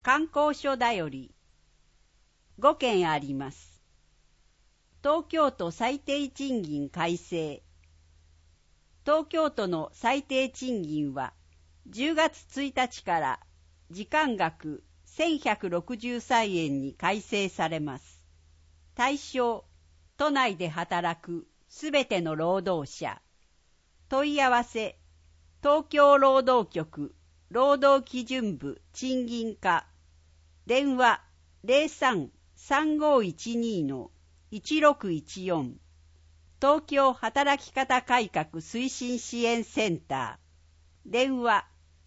観光所だより5件あります。東京都最低賃金改正。東京都の最低賃金は10月1日から時間額1163円に改正されます。対象、都内で働くすべての労働者。問い合わせ、東京労働局労働基準部賃金課。電話03-3512-1614。東京働き方改革推進支援センター。電話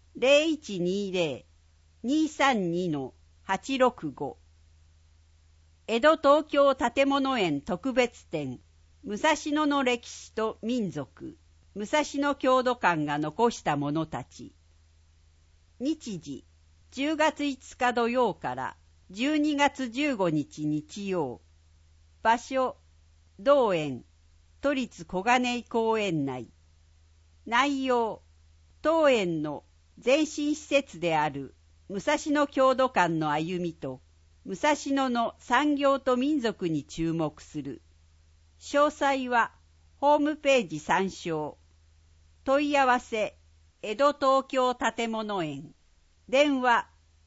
0120-232-865。江戸東京建物園特別展、武蔵野の歴史と民族、武蔵野郷土館が残したものたち。日時、10月5日土曜から12月15日日曜。場所、同園、都立小金井公園内。内容、当園の前身施設である武蔵野郷土館の歩みと、武蔵野の産業と民族に注目する。詳細はホームページ参照。問い合わせ、江戸東京建物園。電話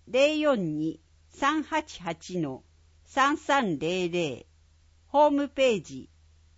042-388-3300。ホームページ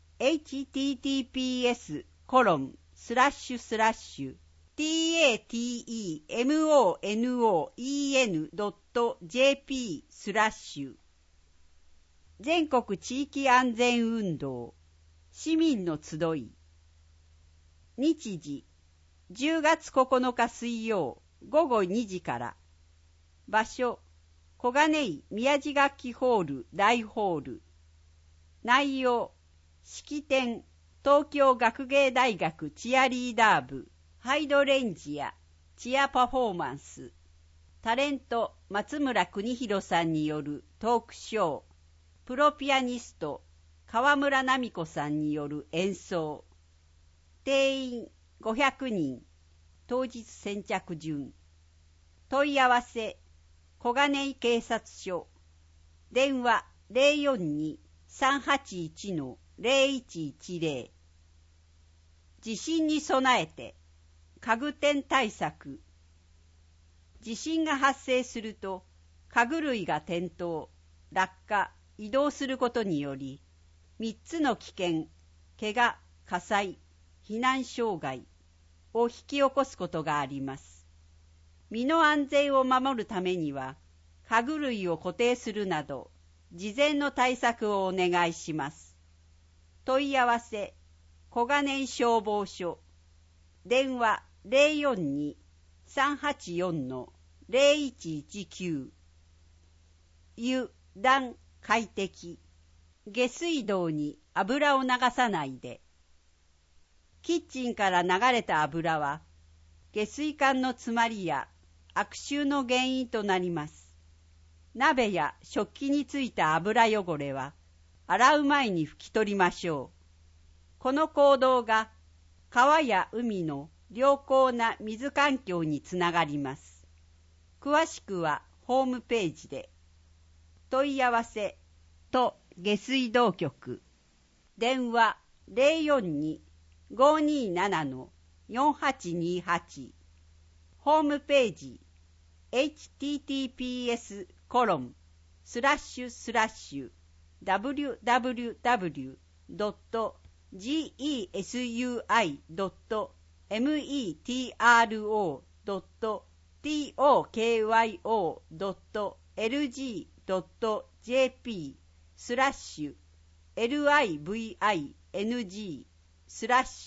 https://tatemonoen.jp/ 全国地域安全運動市民の集い。日時10月9日水曜午後2時から。場所、小金井宮地楽器ホール大ホール。内容、式典、東京学芸大学チアリーダー部、ハイドレンジやチアパフォーマンス。タレント、松村邦弘さんによるトークショー。プロピアニスト、川村奈美子さんによる演奏。定員500人。当日先着順。問い合わせ、小金井警察署。電話042-381-0110。地震に備えて、家具店対策。地震が発生すると、家具類が転倒、落下、移動することにより、3つの危険、怪我、火災、避難障害を引き起こすことがあります。身の安全を守るためには、家具類を固定するなど、事前の対策をお願いします。問い合わせ、小金井消防署。電話042-384-0119。油断快適。下水道に油を流さないで。キッチンから流れた油は、下水管の詰まりや悪臭の原因となります。鍋や食器についた油汚れは、洗う前に拭き取りましょう。この行動が、川や海の良好な水環境につながります。詳しくはホームページで。問い合わせ、都下水道局。電話042-527-4828。ホームページ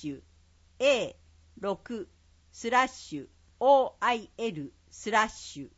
https://www.gesuydo.tokyo.liv/a6/oil/.